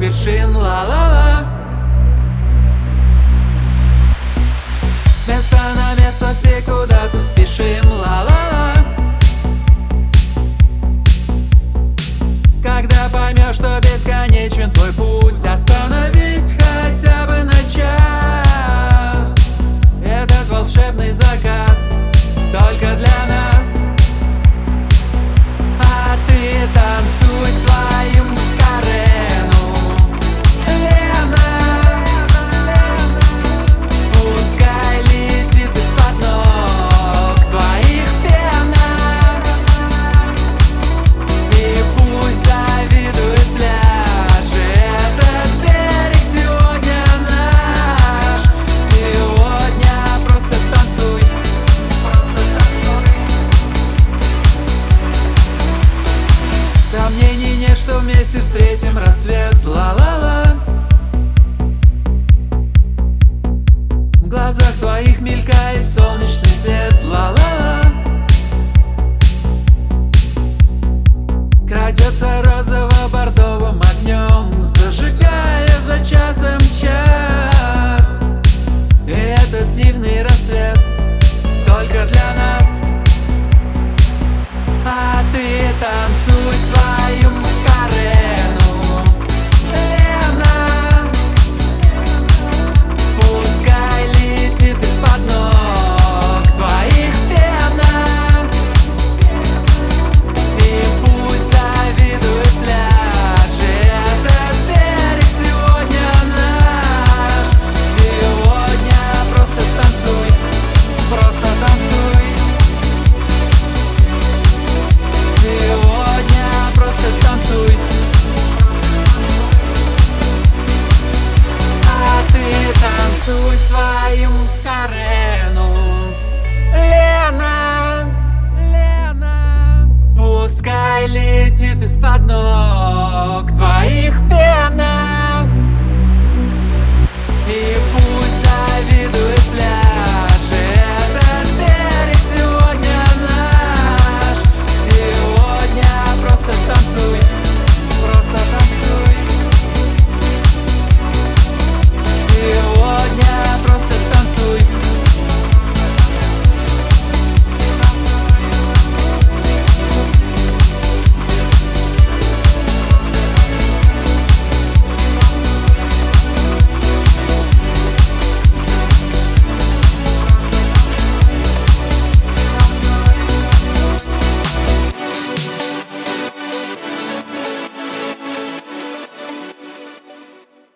вершин, ла-ла-ла. С места на место все куда-то спешим, ла-ла-ла. Когда поймешь, что бесконечен твой путь, остановись хотя бы на час. Этот волшебный закат только для нас. А ты танцуй свою Макарену, Лена. Пускай летит из-под ног твоих пена, и пусть завидует пляж. Этот берег сегодня наш. Сегодня просто танцуй. Сомнений нет, что вместе встретим рассвет, ла-ла-ла. В глазах твоих мелькает солнечный свет, ла-ла-ла. Крадется розово-бордовым огнем, зажигая за часом час. И этот дивный